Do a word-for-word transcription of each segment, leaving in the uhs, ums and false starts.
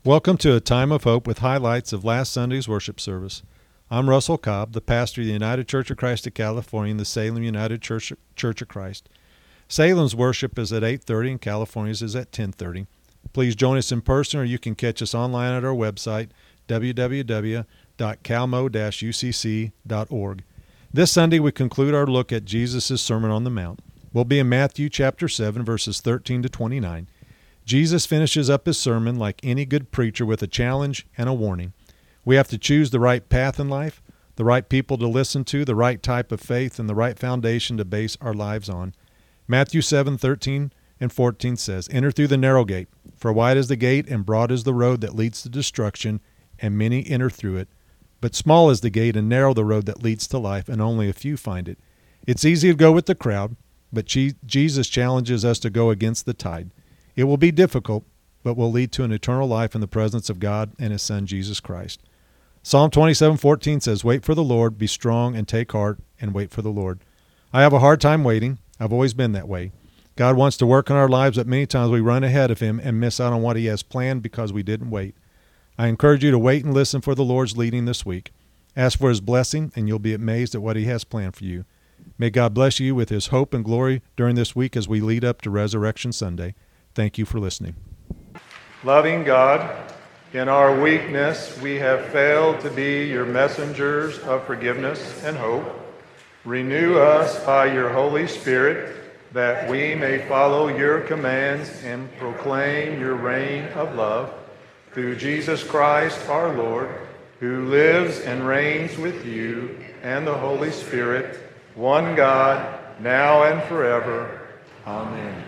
Welcome to A Time of Hope with highlights of last Sunday's worship service. I'm Russell Cobb, the pastor of the United Church of Christ of California and the Salem United Church, Church of Christ. Salem's worship is at eight thirty and California's is at ten thirty. Please join us in person, or you can catch us online at our website, w w w dot calmo dash u c c dot org. This Sunday we conclude our look at Jesus' Sermon on the Mount. We'll be in Matthew chapter seven, verses thirteen to twenty-nine. Jesus finishes up his sermon like any good preacher with a challenge and a warning. We have to choose the right path in life, the right people to listen to, the right type of faith, and the right foundation to base our lives on. Matthew seven, thirteen and fourteen says, "Enter through the narrow gate, for wide is the gate and broad is the road that leads to destruction, and many enter through it. But small is the gate and narrow the road that leads to life, and only a few find it." It's easy to go with the crowd, but Jesus challenges us to go against the tide. It will be difficult, but will lead to an eternal life in the presence of God and his Son, Jesus Christ. Psalm twenty-seven fourteen says, "Wait for the Lord, be strong and take heart, and wait for the Lord." I have a hard time waiting. I've always been that way. God wants to work in our lives, but many times we run ahead of him and miss out on what he has planned because we didn't wait. I encourage you to wait and listen for the Lord's leading this week. Ask for his blessing, and you'll be amazed at what he has planned for you. May God bless you with his hope and glory during this week as we lead up to Resurrection Sunday. Thank you for listening. Loving God, in our weakness we have failed to be your messengers of forgiveness and hope. Renew us by your Holy Spirit, that we may follow your commands and proclaim your reign of love. Through Jesus Christ our Lord, who lives and reigns with you and the Holy Spirit, one God, now and forever. Amen.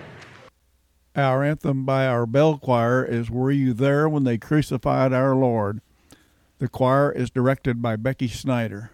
Our anthem by our bell choir is "Were You There When They Crucified Our Lord?" The choir is directed by Becky Snyder.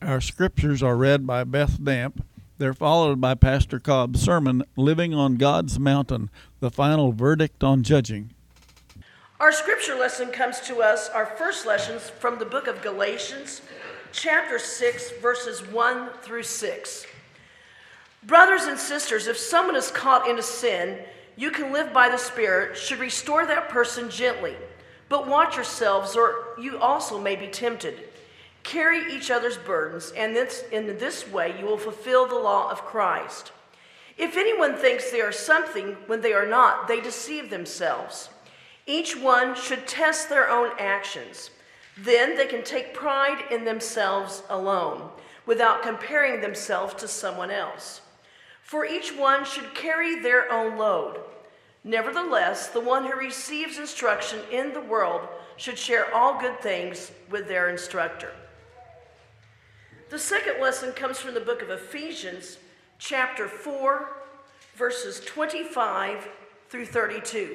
Our scriptures are read by Beth Damp. They're followed by Pastor Cobb's sermon, Living on God's Mountain, the final verdict on judging. Our scripture lesson comes to us, our first lessons from the book of Galatians, chapter six, verses one through six. Brothers and sisters, if someone is caught in a sin, you can live by the Spirit, should restore that person gently. But watch yourselves, or you also may be tempted. Carry each other's burdens, and this, in this way you will fulfill the law of Christ. If anyone thinks they are something when they are not, they deceive themselves. Each one should test their own actions. Then they can take pride in themselves alone, without comparing themselves to someone else. For each one should carry their own load. Nevertheless, the one who receives instruction in the world should share all good things with their instructor. The second lesson comes from the book of Ephesians, chapter four, verses twenty-five through thirty-two.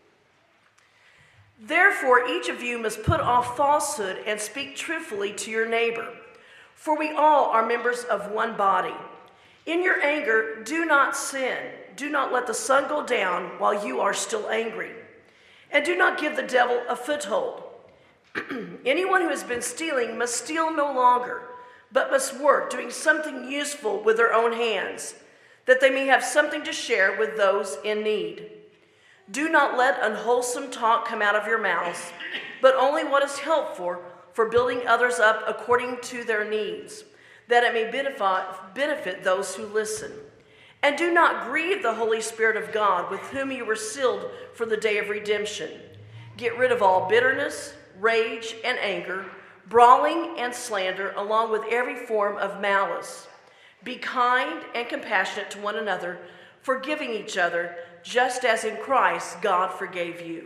Therefore, each of you must put off falsehood and speak truthfully to your neighbor, for we all are members of one body. In your anger, do not sin. Do not let the sun go down while you are still angry. And do not give the devil a foothold. Anyone who has been stealing must steal no longer, but must work, doing something useful with their own hands, that they may have something to share with those in need. Do not let unwholesome talk come out of your mouths, but only what is helpful for building others up according to their needs, that it may benefit, benefit those who listen. And do not grieve the Holy Spirit of God, with whom you were sealed for the day of redemption. Get rid of all bitterness, rage, and anger, brawling and slander, along with every form of malice. Be kind and compassionate to one another, forgiving each other, just as in Christ God forgave you.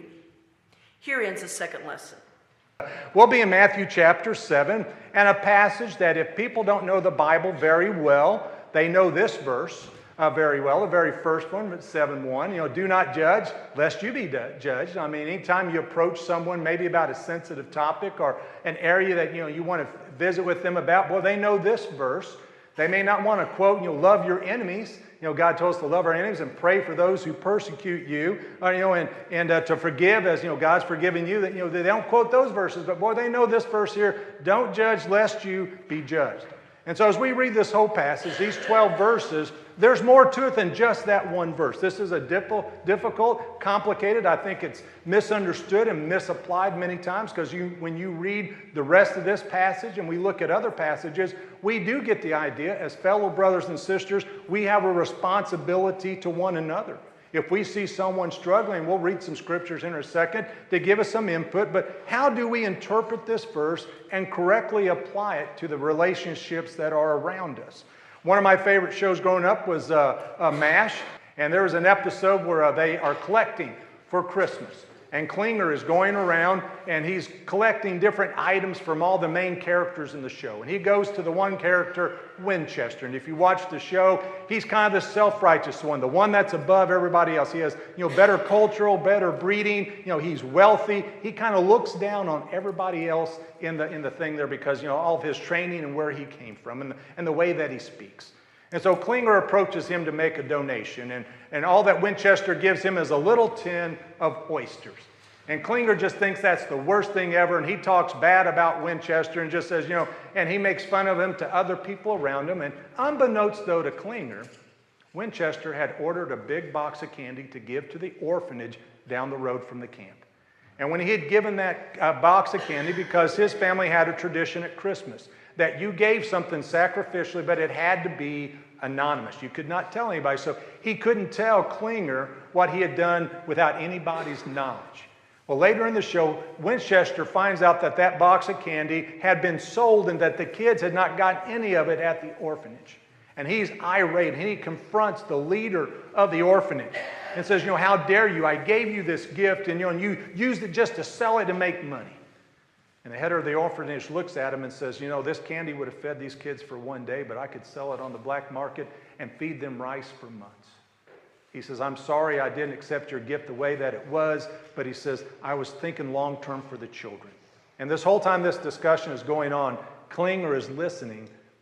Here ends the second lesson. We'll be in Matthew chapter seven, and a passage that if people don't know the Bible very well, they know this verse uh, very well, the very first one, seven one. You know, do not judge, lest you be judged. I mean, anytime you approach someone maybe about a sensitive topic or an area that, you know, you want to visit with them about, well, they know this verse. They may not want to quote, you know, love your enemies. You know, God told us to love our enemies and pray for those who persecute you, or, you know, and, and uh, to forgive as, you know, God's forgiven you. That, you know, they don't quote those verses, but boy, they know this verse here, don't judge lest you be judged. And so as we read this whole passage, these twelve verses, there's more to it than just that one verse. This is a difficult, complicated, I think it's misunderstood and misapplied many times, because you, when you read the rest of this passage and we look at other passages, we do get the idea, as fellow brothers and sisters, we have a responsibility to one another. If we see someone struggling, we'll read some scriptures in a second to give us some input, but how do we interpret this verse and correctly apply it to the relationships that are around us? One of my favorite shows growing up was uh, uh, MASH, and there was an episode where uh, they are collecting for Christmas. And Klinger is going around and he's collecting different items from all the main characters in the show. And he goes to the one character, Winchester. And if you watch the show, he's kind of the self-righteous one, the one that's above everybody else. He has, you know, better cultural, better breeding. You know, he's wealthy. He kind of looks down on everybody else in the in the thing there because, you know, all of his training and where he came from and the, and the way that he speaks. And so Klinger approaches him to make a donation, and, and all that Winchester gives him is a little tin of oysters. And Klinger just thinks that's the worst thing ever, and he talks bad about Winchester and just says, you know, and he makes fun of him to other people around him. And unbeknownst, though, to Klinger, Winchester had ordered a big box of candy to give to the orphanage down the road from the camp. And when he had given that uh, box of candy, because his family had a tradition at Christmas, that you gave something sacrificially, but it had to be anonymous. You could not tell anybody. So he couldn't tell Klinger what he had done without anybody's knowledge. Well, later in the show, Winchester finds out that that box of candy had been sold and that the kids had not gotten any of it at the orphanage. And he's irate, and he confronts the leader of the orphanage and says, you know, how dare you? I gave you this gift, and, you know, and you used it just to sell it and make money. And the head of the orphanage looks at him and says, you know, this candy would have fed these kids for one day, but I could sell it on the black market and feed them rice for months. He says, I'm sorry I didn't accept your gift the way that it was, but he says, I was thinking long-term for the children. And this whole time this discussion is going on, Klinger is listening,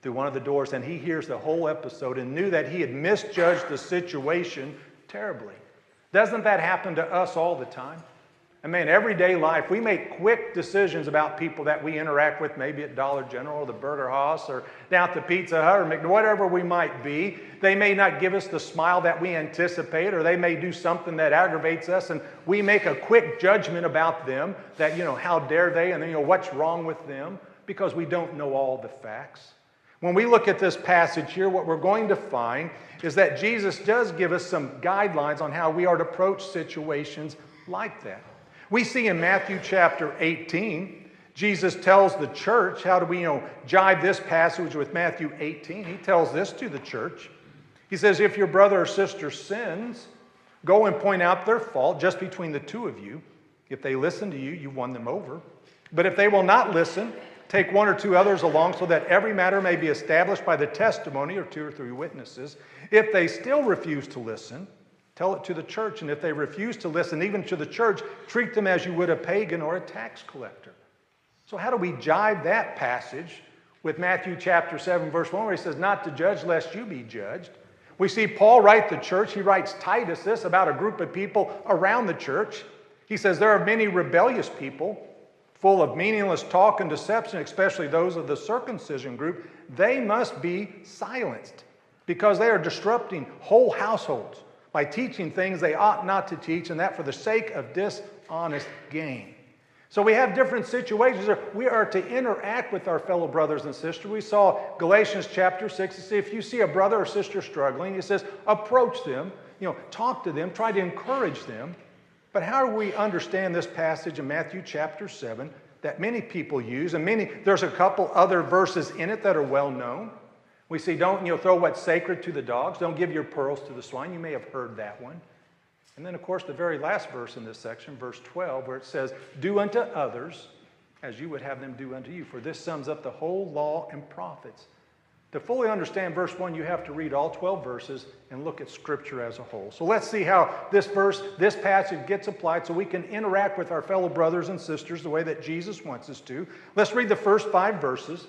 through one of the doors, and he hears the whole episode and knew that he had misjudged the situation terribly. Doesn't that happen to us all the time? I mean, everyday life, we make quick decisions about people that we interact with, maybe at Dollar General or the Burger House or down at the Pizza Hut or McDonald's, whatever we might be. They may not give us the smile that we anticipate, or they may do something that aggravates us, and we make a quick judgment about them that, you know, how dare they, and then, you know, what's wrong with them, because we don't know all the facts. When we look at this passage here, what we're going to find is that Jesus does give us some guidelines on how we are to approach situations like that. We see in Matthew chapter eighteen, Jesus tells the church, how do we, you know, jive this passage with Matthew eighteen? He tells this to the church. He says, if your brother or sister sins, go and point out their fault just between the two of you. If they listen to you, you've won them over. But if they will not listen, take one or two others along so that every matter may be established by the testimony of two or three witnesses. If they still refuse to listen, tell it to the church. And if they refuse to listen even to the church, treat them as you would a pagan or a tax collector. So how do we jive that passage with Matthew chapter seven, verse one, where he says, not to judge lest you be judged? We see Paul write the church. He writes Titus this about a group of people around the church. He says, there are many rebellious people, full of meaningless talk and deception, especially those of the circumcision group. They must be silenced because they are disrupting whole households by teaching things they ought not to teach, and that for the sake of dishonest gain. So we have different situations. We are to interact with our fellow brothers and sisters. We saw Galatians chapter six. It says, if you see a brother or sister struggling, it says, approach them, you know, talk to them, try to encourage them. But how do we understand this passage in Matthew chapter seven that many people use? And many, there's a couple other verses in it that are well known. We see, don't, you know, throw what's sacred to the dogs. Don't give your pearls to the swine. You may have heard that one. And then, of course, the very last verse in this section, verse twelve, where it says, do unto others as you would have them do unto you. For this sums up the whole law and prophets. To fully understand verse one, you have to read all twelve verses and look at Scripture as a whole. So let's see how this verse, this passage gets applied so we can interact with our fellow brothers and sisters the way that Jesus wants us to. Let's read the first five verses.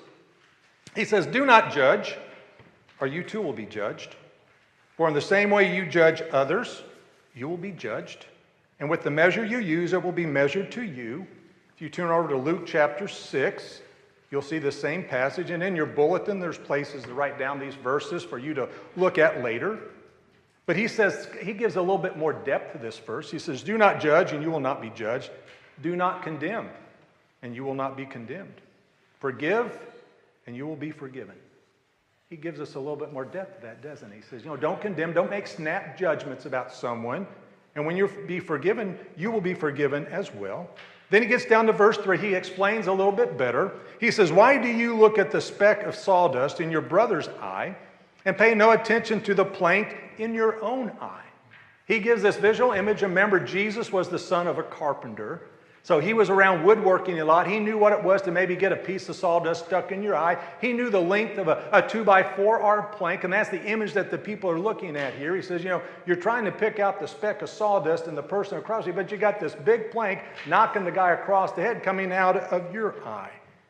He says, do not judge, or you too will be judged. For in the same way you judge others, you will be judged. And with the measure you use, it will be measured to you. If you turn over to Luke chapter six, you'll see the same passage. And in your bulletin, there's places to write down these verses for you to look at later. But he says, he gives a little bit more depth to this verse. He says, do not judge, and you will not be judged. Do not condemn, and you will not be condemned. Forgive, and you will be forgiven. He gives us a little bit more depth to that, doesn't he? He says, you know, don't condemn, don't make snap judgments about someone. And when you be forgiven, you will be forgiven as well. Then he gets down to verse three. He explains a little bit better. He says, why do you look at the speck of sawdust in your brother's eye and pay no attention to the plank in your own eye? He gives this visual image. Remember, Jesus was the son of a carpenter. So he was around woodworking a lot. He knew what it was to maybe get a piece of sawdust stuck in your eye. He knew the length of a, a two by four arm plank, and that's the image that the people are looking at here. He says, you know, you're trying to pick out the speck of sawdust and the person across you, but you got this big plank knocking the guy across the head coming out of your eye.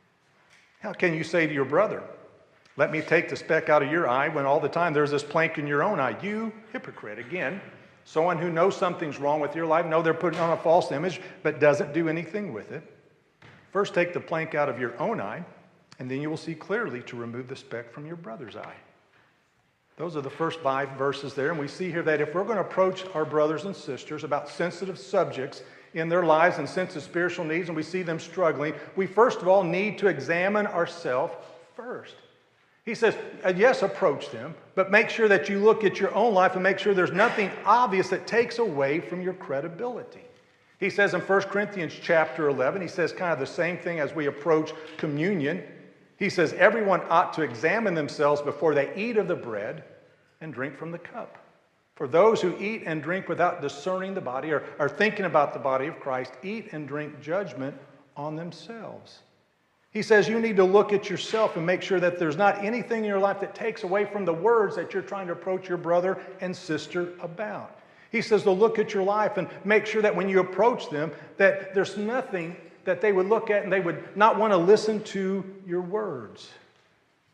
How can you say to your brother, let me take the speck out of your eye, when all the time there's this plank in your own eye? You hypocrite. Again, someone who knows something's wrong with your life, know they're putting on a false image, but doesn't do anything with it. First, take the plank out of your own eye, and then you will see clearly to remove the speck from your brother's eye. Those are the first five verses there, and we see here that if we're going to approach our brothers and sisters about sensitive subjects in their lives and sensitive spiritual needs, and we see them struggling, we first of all need to examine ourselves first. He says, yes, approach them, but make sure that you look at your own life and make sure there's nothing obvious that takes away from your credibility. He says in First Corinthians chapter eleven, he says kind of the same thing as we approach communion. He says, everyone ought to examine themselves before they eat of the bread and drink from the cup. For those who eat and drink without discerning the body, or are thinking about the body of Christ, eat and drink judgment on themselves. He says you need to look at yourself and make sure that there's not anything in your life that takes away from the words that you're trying to approach your brother and sister about. He says to look at your life and make sure that when you approach them, that there's nothing that they would look at and they would not want to listen to your words.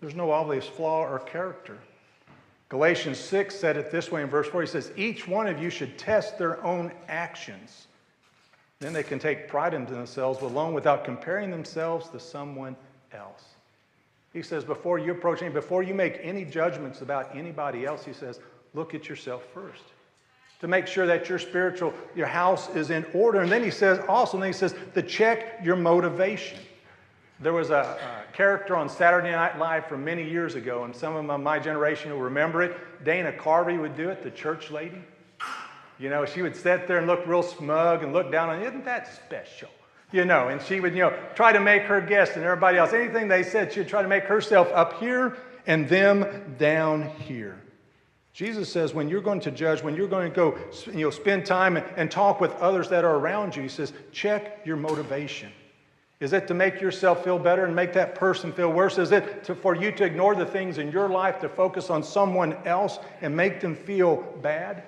There's no obvious flaw or character. Galatians six said it this way in verse four. He says, each one of you should test their own actions. Then they can take pride in themselves alone without comparing themselves to someone else. He says, before you approach any, before you make any judgments about anybody else, he says, look at yourself first. To make sure that your spiritual, your house is in order. And then he says, also, then he says, to check your motivation. There was a, a character on Saturday Night Live from many years ago, and some of them of my generation will remember it. Dana Carvey would do it, the church lady. You know, she would sit there and look real smug and look down on, isn't that special? You know, and she would, you know, try to make her guest and everybody else. Anything they said, she'd try to make herself up here and them down here. Jesus says when you're going to judge, when you're going to go, you know, spend time and, and talk with others that are around you, he says, check your motivation. Is it to make yourself feel better and make that person feel worse? Is it to, for you to ignore the things in your life, to focus on someone else and make them feel bad?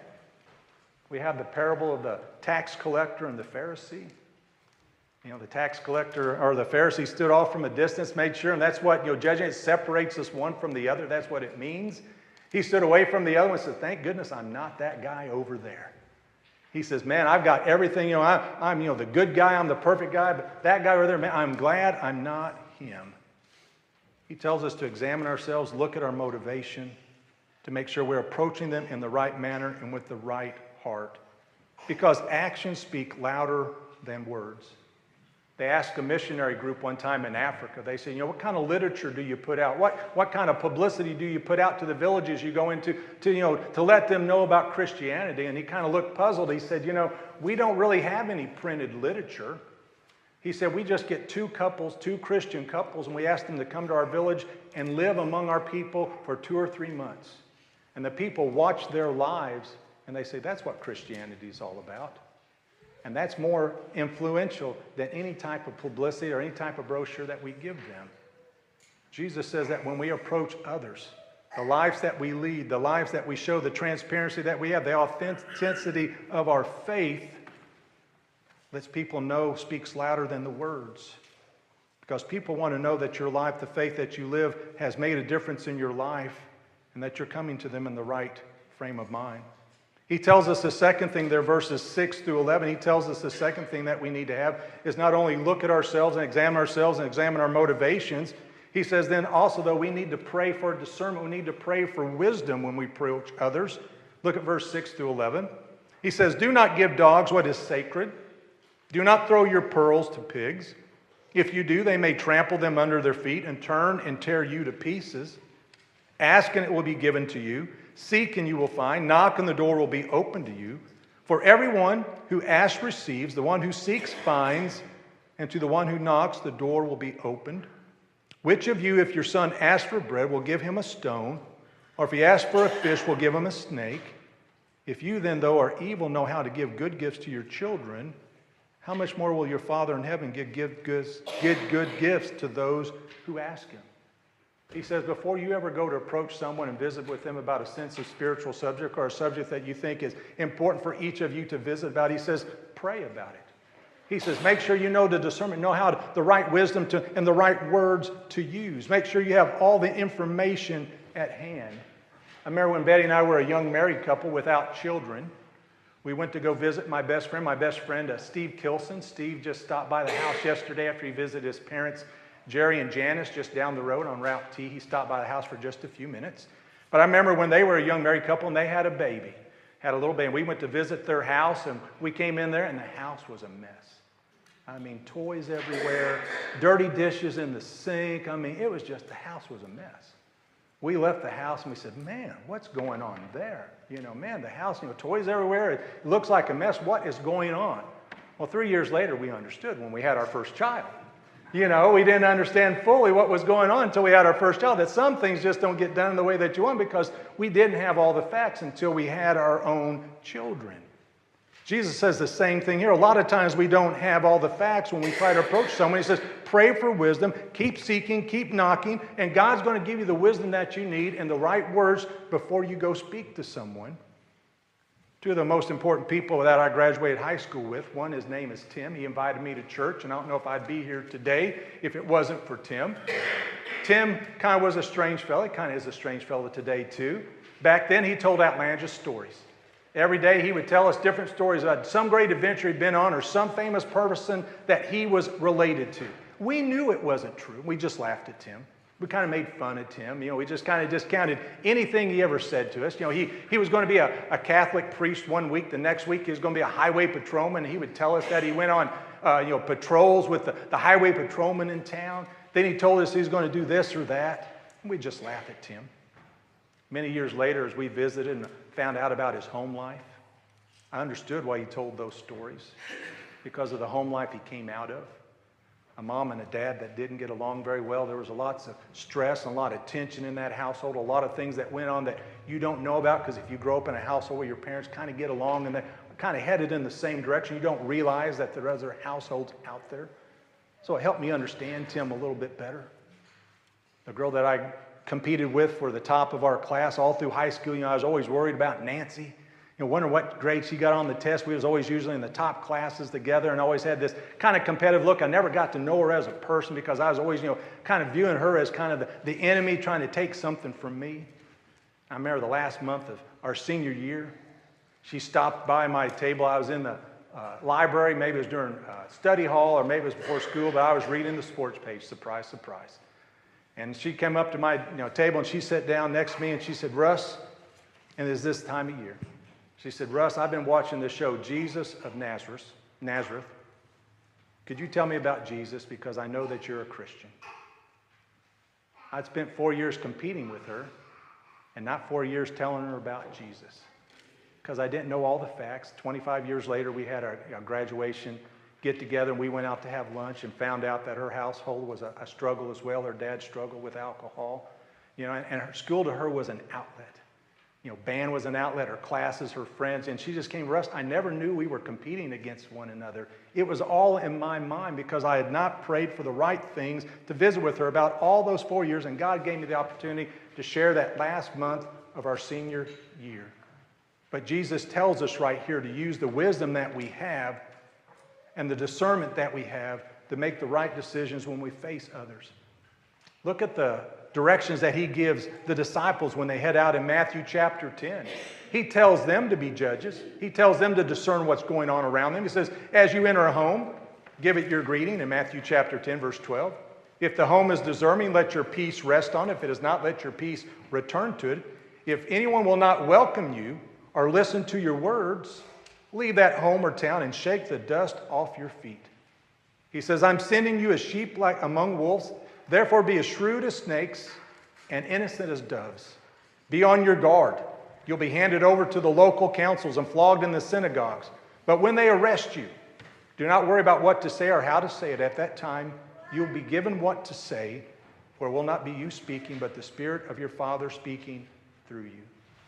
We have the parable of the tax collector and the Pharisee. You know, the tax collector or the Pharisee stood off from a distance, made sure, and that's what, you know, judging it separates us one from the other. That's what it means. He stood away from the other one and said, thank goodness I'm not that guy over there. He says, man, I've got everything, you know, I, I'm, you know, the good guy, I'm the perfect guy, but that guy over there, man, I'm glad I'm not him. He tells us to examine ourselves, look at our motivation, to make sure we're approaching them in the right manner and with the right heart. Because actions speak louder than words. They asked a missionary group one time in Africa, they said, you know, what kind of literature do you put out? What, what kind of publicity do you put out to the villages you go into to, you know, to let them know about Christianity? And he kind of looked puzzled. He said, you know, we don't really have any printed literature. He said, we just get two couples, two Christian couples, and we ask them to come to our village and live among our people for two or three months. And the people watch their lives, and they say, that's what Christianity is all about. And that's more influential than any type of publicity or any type of brochure that we give them. Jesus says that when we approach others, the lives that we lead, the lives that we show, the transparency that we have, the authenticity of our faith, lets people know, speaks louder than the words. Because people want to know that your life, the faith that you live, has made a difference in your life and that you're coming to them in the right frame of mind. He tells us the second thing there, verses six through eleven, he tells us the second thing that we need to have is not only look at ourselves and examine ourselves and examine our motivations. He says then also, though, we need to pray for discernment. We need to pray for wisdom when we approach others. Look at verse six through eleven. He says, do not give dogs what is sacred. Do not throw your pearls to pigs. If you do, they may trample them under their feet and turn and tear you to pieces. Ask and it will be given to you. Seek and you will find. Knock and the door will be opened to you. For everyone who asks receives. The one who seeks finds. And to the one who knocks, the door will be opened. Which of you, if your son asks for bread, will give him a stone? Or if he asks for a fish, will give him a snake? If you then, though are evil, know how to give good gifts to your children, how much more will your Father in heaven give, give, give, give good gifts to those who ask him? He says, before you ever go to approach someone and visit with them about a sensitive spiritual subject or a subject that you think is important for each of you to visit about, he says, pray about it. He says, make sure you know the discernment, know how to, the right wisdom to, and the right words to use. Make sure you have all the information at hand. I remember when Betty and I were a young married couple without children. We went to go visit my best friend, my best friend, uh, Steve Kilson. Steve just stopped by the house yesterday after he visited his parents, Jerry and Janice, just down the road on Route T. He stopped by the house for just a few minutes. But I remember when they were a young married couple and they had a baby, had a little baby. We went to visit their house and we came in there and the house was a mess. I mean, toys everywhere, dirty dishes in the sink. I mean, it was just, the house was a mess. We left the house and we said, man, what's going on there? You know, man, the house, you know, toys everywhere. It looks like a mess. What is going on? Well, three years later, we understood when we had our first child. You know, we didn't understand fully what was going on until we had our first child, that some things just don't get done in the way that you want because we didn't have all the facts until we had our own children. Jesus says the same thing here. A lot of times we don't have all the facts when we try to approach someone. He says, pray for wisdom, keep seeking, keep knocking, and God's going to give you the wisdom that you need and the right words before you go speak to someone. Two of the most important people that I graduated high school with, one, his name is Tim. He invited me to church, and I don't know if I'd be here today if it wasn't for Tim. Tim kind of was a strange fellow. He kind of is a strange fellow today, too. Back then, he told outlandish stories. Every day, he would tell us different stories about some great adventure he'd been on or some famous person that he was related to. We knew it wasn't true. We just laughed at Tim. We kind of made fun of Tim. You know, we just kind of discounted anything he ever said to us. You know, he, he was going to be a, a Catholic priest one week. The next week, he was going to be a highway patrolman. He would tell us that. He went on, uh, you know, patrols with the, the highway patrolman in town. Then he told us he was going to do this or that. And we'd just laugh at Tim. Many years later, as we visited and found out about his home life, I understood why he told those stories. Because of the home life he came out of. A mom and a dad that didn't get along very well. There was lots of stress and a lot of tension in that household, a lot of things that went on that you don't know about, because if you grow up in a household where your parents kind of get along and they're kind of headed in the same direction, you don't realize that there are other households out there. So it helped me understand Tim a little bit better. The girl that I competed with for the top of our class all through high school, you know, I was always worried about Nancy. You know, wondering what grade she got on the test. We was always usually in the top classes together and always had this kind of competitive look. I never got to know her as a person because I was always, you know, kind of viewing her as kind of the, the enemy trying to take something from me. I remember the last month of our senior year, she stopped by my table. I was in the uh, library. Maybe it was during uh, study hall or maybe it was before school, but I was reading the sports page. Surprise, surprise. And she came up to my you know, table and she sat down next to me and she said, Russ, and it's this time of year. She said, Russ, I've been watching the show Jesus of Nazareth. Nazareth. Could you tell me about Jesus, because I know that you're a Christian? I'd spent four years competing with her and not four years telling her about Jesus because I didn't know all the facts. twenty-five years later, we had our, our graduation get together and we went out to have lunch and found out that her household was a, a struggle as well. Her dad struggled with alcohol. You know, and, and her school to her was an outlet. You know, band was an outlet, her classes, her friends, and she just came, Russ, I never knew we were competing against one another. It was all in my mind because I had not prayed for the right things to visit with her about all those four years, and God gave me the opportunity to share that last month of our senior year. But Jesus tells us right here to use the wisdom that we have and the discernment that we have to make the right decisions when we face others. Look at the directions that he gives the disciples when they head out in Matthew chapter ten. He tells them to be judges. He tells them to discern what's going on around them. He says, as you enter a home, give it your greeting in Matthew chapter ten, verse twelve. If the home is deserving, let your peace rest on it. If it is not, let your peace return to it. If anyone will not welcome you or listen to your words, leave that home or town and shake the dust off your feet. He says, I'm sending you as sheep like among wolves. Therefore be as shrewd as snakes and innocent as doves. Be on your guard. You'll be handed over to the local councils and flogged in the synagogues. But when they arrest you, do not worry about what to say or how to say it. At that time, you'll be given what to say, for it will not be you speaking, but the Spirit of your Father speaking through you.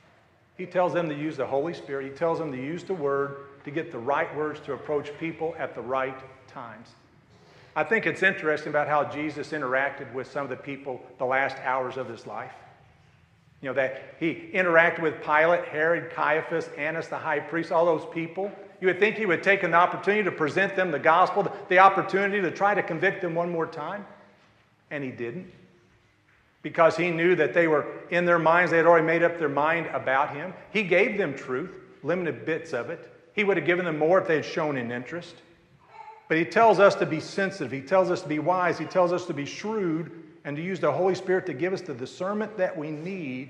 He tells them to use the Holy Spirit. He tells them to use the Word to get the right words to approach people at the right times. I think it's interesting about how Jesus interacted with some of the people the last hours of his life. You know, that he interacted with Pilate, Herod, Caiaphas, Annas, the high priest, all those people. You would think he would take an opportunity to present them the gospel, the opportunity to try to convict them one more time. And he didn't. Because he knew that they were in their minds, they had already made up their mind about him. He gave them truth, limited bits of it. He would have given them more if they had shown an interest. But he tells us to be sensitive. He tells us to be wise. He tells us to be shrewd and to use the Holy Spirit to give us the discernment that we need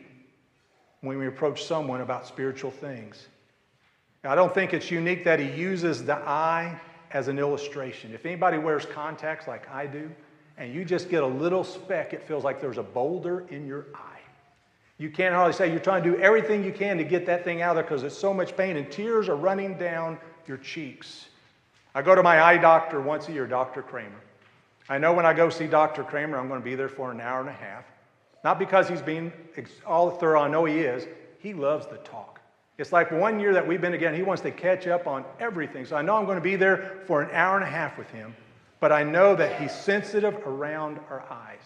when we approach someone about spiritual things. Now, I don't think it's unique that he uses the eye as an illustration. If anybody wears contacts like I do, and you just get a little speck, it feels like there's a boulder in your eye. You can't hardly say you're trying to do everything you can to get that thing out of there because it's so much pain and tears are running down your cheeks. I go to my eye doctor once a year, Doctor Kramer. I know when I go see Doctor Kramer, I'm going to be there for an hour and a half. Not because he's being all thorough, I know he is. He loves the talk. It's like one year that we've been together, he wants to catch up on everything. So I know I'm going to be there for an hour and a half with him, but I know that he's sensitive around our eyes.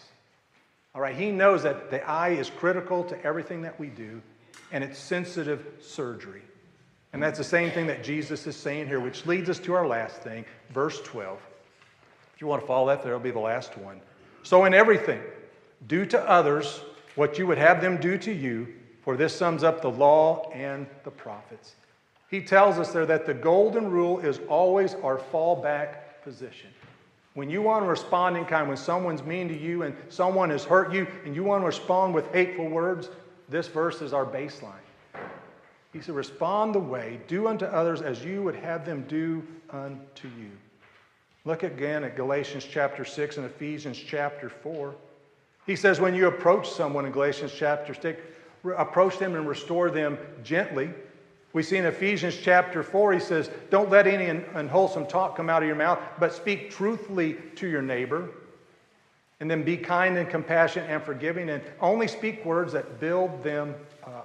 All right, he knows that the eye is critical to everything that we do, and it's sensitive surgery. And that's the same thing that Jesus is saying here, which leads us to our last thing, verse twelve. If you want to follow that, there will be the last one. So in everything, Do to others what you would have them do to you, for this sums up the law and the prophets. He tells us there that the golden rule is always our fallback position. When you want to respond in kind, when someone's mean to you and someone has hurt you and you want to respond with hateful words, this verse is our baseline. He said, respond the way, do unto others as you would have them do unto you. Look again at Galatians chapter six and Ephesians chapter four. He says when you approach someone in Galatians chapter six, approach them and restore them gently. We see in Ephesians chapter four, he says, don't let any unwholesome talk come out of your mouth, but speak truthfully to your neighbor. And then be kind and compassionate and forgiving, and only speak words that build them up.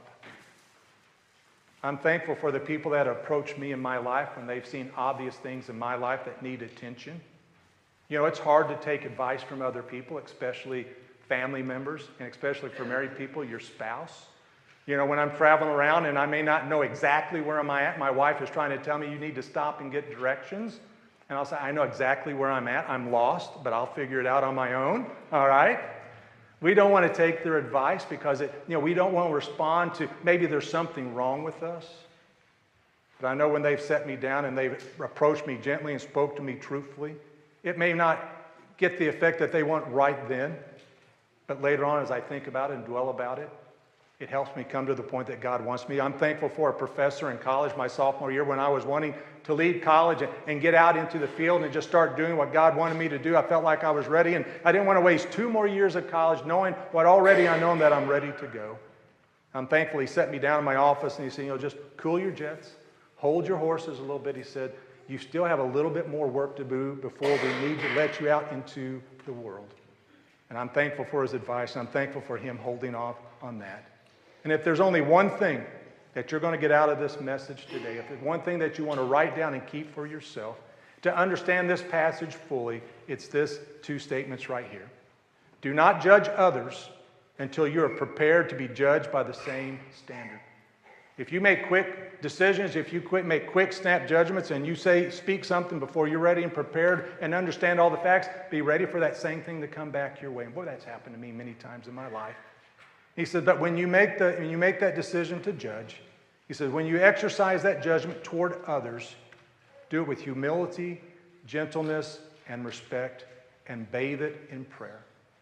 I'm thankful for the people that approach me in my life when they've seen obvious things in my life that need attention. You know, it's hard to take advice from other people, especially family members, and especially for married people, your spouse. You know, when I'm traveling around and I may not know exactly where am I at, my wife is trying to tell me you need to stop and get directions. And I'll say, I know exactly where I'm at. I'm lost, but I'll figure it out on my own. All right? We don't want to take their advice because it, you know, we don't want to respond to maybe there's something wrong with us. But I know when they've set me down and they've approached me gently and spoke to me truthfully, it may not get the effect that they want right then, but later on as I think about it and dwell about it, it helps me come to the point that God wants me. I'm thankful for a professor in college my sophomore year when I was wanting to leave college and, and get out into the field and just start doing what God wanted me to do. I felt like I was ready, and I didn't want to waste two more years of college knowing what already I know that I'm ready to go. I'm thankful he set me down in my office and he said, you know, just cool your jets, hold your horses a little bit. He said, you still have a little bit more work to do before we need to let you out into the world. And I'm thankful for his advice, and I'm thankful for him holding off on that. And if there's only one thing that you're going to get out of this message today, if there's one thing that you want to write down and keep for yourself, to understand this passage fully, it's this two statements right here. Do not judge others until you are prepared to be judged by the same standard. If you make quick decisions, if you quick, make quick snap judgments, and you say, speak something before you're ready and prepared and understand all the facts, be ready for that same thing to come back your way. And boy, that's happened to me many times in my life. He said, but when you make the when you make that decision to judge, he said, when you exercise that judgment toward others, do it with humility, gentleness, and respect, and bathe it in prayer.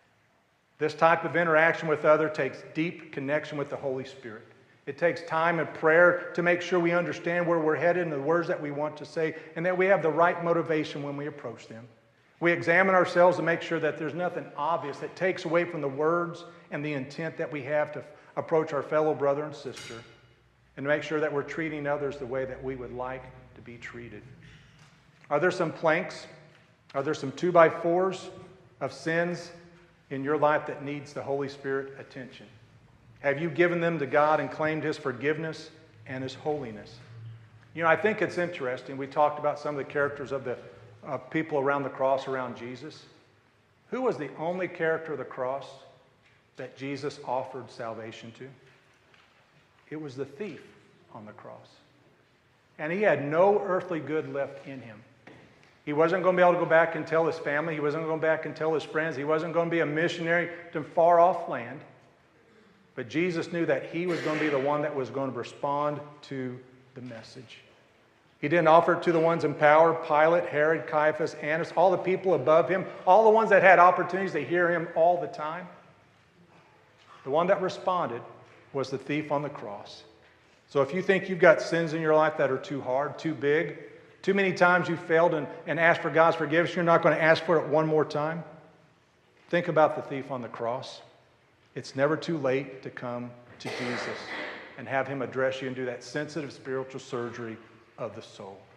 This type of interaction with others takes deep connection with the Holy Spirit. It takes time and prayer to make sure we understand where we're headed and the words that we want to say, and that we have the right motivation when we approach them. We examine ourselves to make sure that there's nothing obvious that takes away from the words and the intent that we have to approach our fellow brother and sister, and to make sure that we're treating others the way that we would like to be treated. Are there some planks? Are there some two by fours of sins in your life that needs the Holy Spirit attention? Have you given them to God and claimed his forgiveness and his holiness? You know, I think it's interesting. We talked about some of the characters of the uh, people around the cross around Jesus. Who was the only character of the cross that Jesus offered salvation to? It was the thief on the cross. And he had no earthly good left in him. He wasn't going to be able to go back and tell his family. He wasn't going to go back and tell his friends. He wasn't going to be a missionary to far off land. But Jesus knew that he was going to be the one that was going to respond to the message. He didn't offer it to the ones in power, Pilate, Herod, Caiaphas, Annas, all the people above him, all the ones that had opportunities to hear him all the time. The one that responded was the thief on the cross. So if you think you've got sins in your life that are too hard, too big, too many times you failed and, and asked for God's forgiveness, you're not going to ask for it one more time, think about the thief on the cross. It's never too late to come to Jesus and have him address you and do that sensitive spiritual surgery of the soul.